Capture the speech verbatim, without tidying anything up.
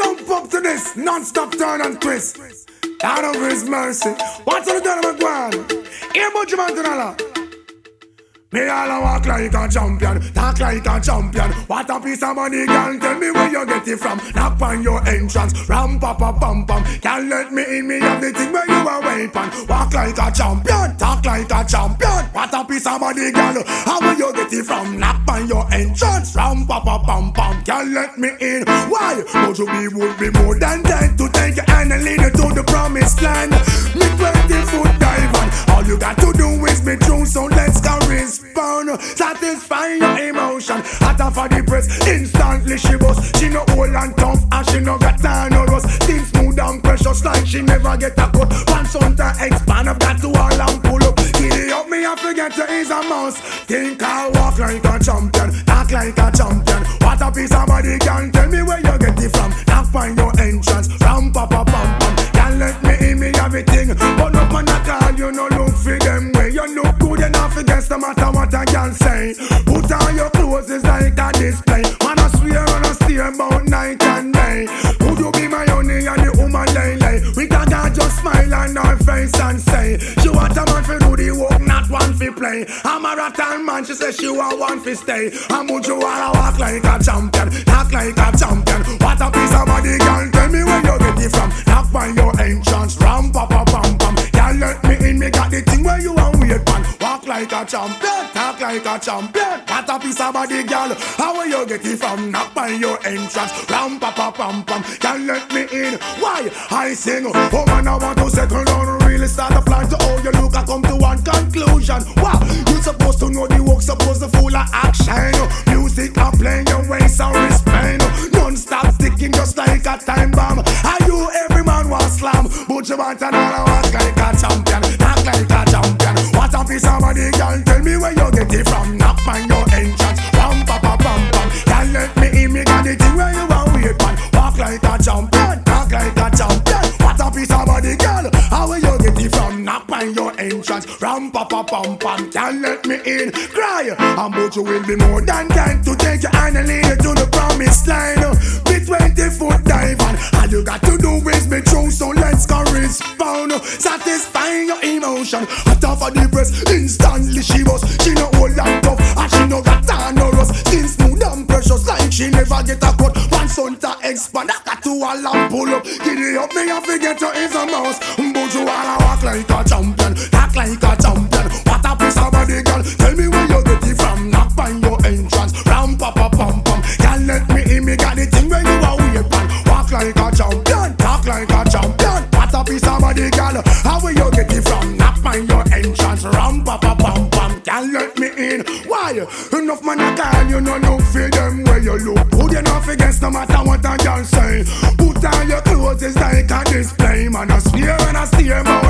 Jump up to this, non-stop turn and twist. God over his mercy. What's on the done of McGuan? Here, Butch Mantanala. Me all a walk like a champion, talk like a champion. What a piece of money, girl, tell me where you get it from. Knock on your entrance, ram pa pa pam pam. Can't let me in, me have the thing where you are waiting. Walk like a champion, talk like a champion. What a piece of money, girl, how will you get it from? Knock on your entrance, ram pa pa pam pam. Can't let me in, why? But you be would be more than dead to take your hand and lead you to the promised land. Me twenty foot dive on, all you got to do is be true, so let's go rinse. Satisfy your emotion. Hotter for the press, instantly she bust. She no old and tough and she no got time no rust. Skin smooth and precious like she never get a cut. Pants on to expand, I've got to all and pull up. Giddy up me, I forget to ease a mouse. Think I walk like a champion, talk like a champion. What a piece of body, can tell me where you get it from. Knock on your entrance, ram pa pa pam pam. Can't let me in, me everything. But no man at all, you no look for them way. You look good enough against the matter what I can say. Put on your clothes, it's like a display. Man, I swear and I steer about night and day. Would you be my honey and the woman lay lay? We can just smile on her face and say she want a man for do the work, not one for play. I'm a rattan man, she says she want one for stay. And would you wanna walk like a champion, talk like a champion? What a piece of body, girl, tell me where you get it from. Knock on your entrance, ram pa pa pam pam. Can't let me in, me got the thing where you want weird man. Walk like a champion, talk like a champion. What a piece of body, girl, how will you get it from? Knock on your entrance, ram pa pa pam pam. Can't let me in, why? I sing, oh man, I want to settle down, really start a plan to how you look. I come to one conclusion. Wow, you supposed to know the work, supposed to full of action. Music are playing your waist and respect. Non-stop sticking just like a time bomb. Are you every man want slam? But you want another walk like a champion, talk like a champion. What a piece of body, girl, tell me where you get it from. Knock on your entrance, ram pa pa pam pam. Can't let me in, me got the thing where you want wait man. Walk like a champion, talk like a champion. What a piece of body, girl, how will you get it from? Knock on your entrance, ram pa pa pam pam. Can't let me in, cry. And but you will be more than kind to take your hand and lead you to the promised line. Be twenty foot dive on, all you got to do is be true, so let's go respond. Satisfying your emotion, hotter for the press, instantly she was. She no old and tough, and she no got time no rust. Skin smooth and precious like she never get a cut. One son to expand, I got to all and pull up. Giddy up me and forget to is a mouse. But you wanna walk like a champion, talk like a champion. What a piece of body, girl, tell me where you get it from. Knock on your entrance, ram pa pa pam pam. Can't let me in, me got the thing where you are weird man. Walk like a champion, talk like a champion. What a piece of body, girl, how will you get it from? Knock on your entrance, ram pa pa pam pam. Can't let me in, why? Enough man a call, you no look for them where you look good enough against no matter what I can say. Put on your clothes, it's like a display. Man, I swear and I steer more